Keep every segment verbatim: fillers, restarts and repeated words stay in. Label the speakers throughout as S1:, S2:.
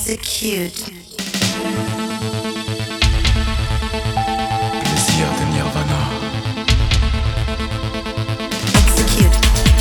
S1: Execute.
S2: Plaisir de Nirvana.
S1: Execute.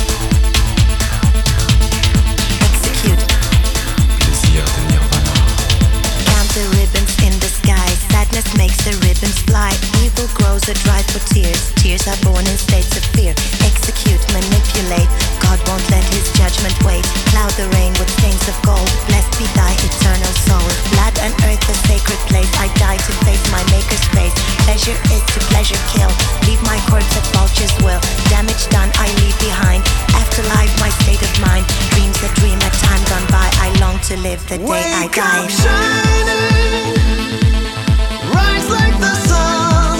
S1: Execute.
S2: Plaisir de Nirvana.
S1: Count the ribbons in the sky. Sadness makes the ribbons fly. Evil grows a drive for tears. Tears are born in states of fear. Execute, manipulate. God won't let his judgment wait. Cloud the rain with stains of gold. Blessed be thy eternal soul. Blood and earth a sacred place. I die to face my maker's face. Pleasure is to pleasure kill. Leave my corpse at vulture's will. Damage done I leave behind. Afterlife my state of mind. Dreams a dream a time gone by. I long to live the day
S3: Wake
S1: I die.
S3: Up shining, rise like the sun.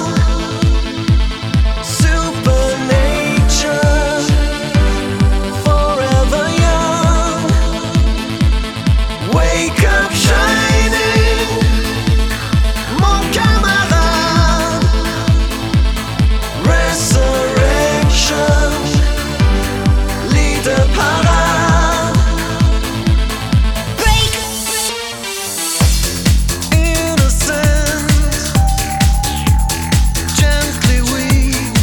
S3: Supernature, forever young. Wake up shining, mon camarade. Resurrection, leader parade.
S1: Break!
S3: Innocent, gently weak.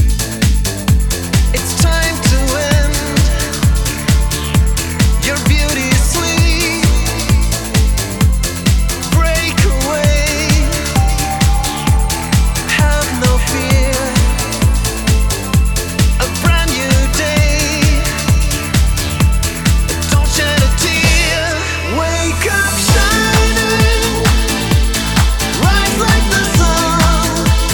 S3: It's time to end. Your beauty is sweet. Break away. Have no fear. A brand new day. Don't shed a tear. Wake up shining. Rise like the sun.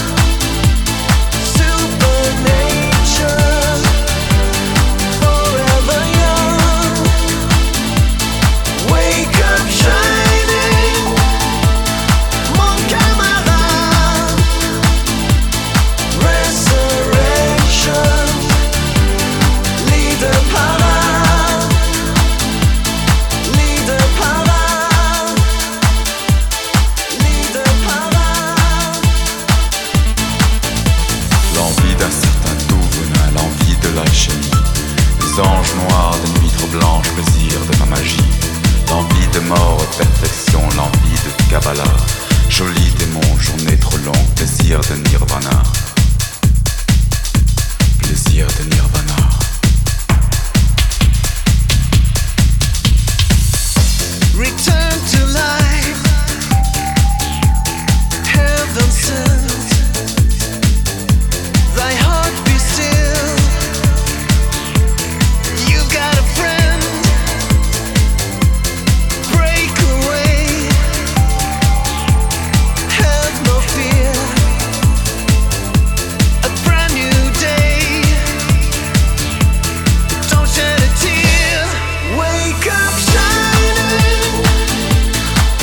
S3: Supernature, forever young. Wake up shining, mon camarade. Resurrection, leader parade. Leader parade. Leader parade.
S2: L'envie d'un certain tout venin, l'envie de l'alchimie. Les anges noirs de nuit trop blanche, plaisir de ma magie. L'envie de mort, perfection, l'envie de Kabbalah. Joli démon, journée trop longue, plaisir de Nirvana. Plaisir de Nirvana.
S3: Return to life, heaven sent. Thy heart be still. You've got a friend. Break away. Have no fear. A brand new day. Don't shed a tear. Wake up shining.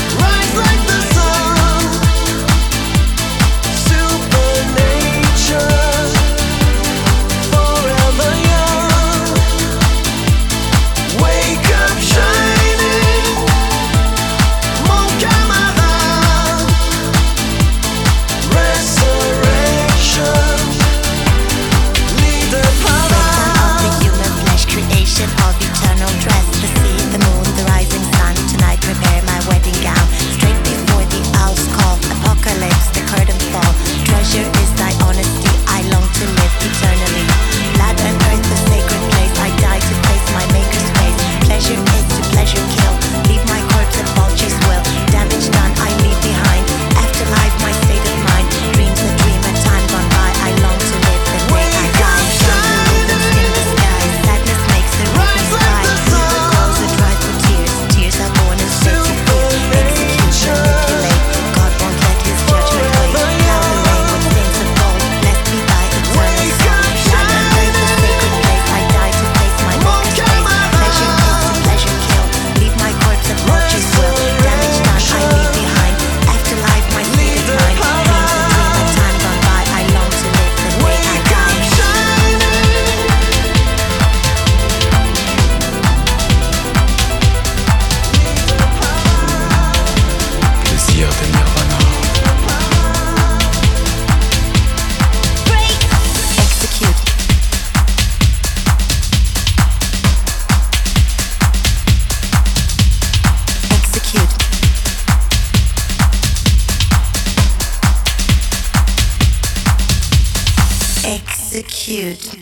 S1: execute.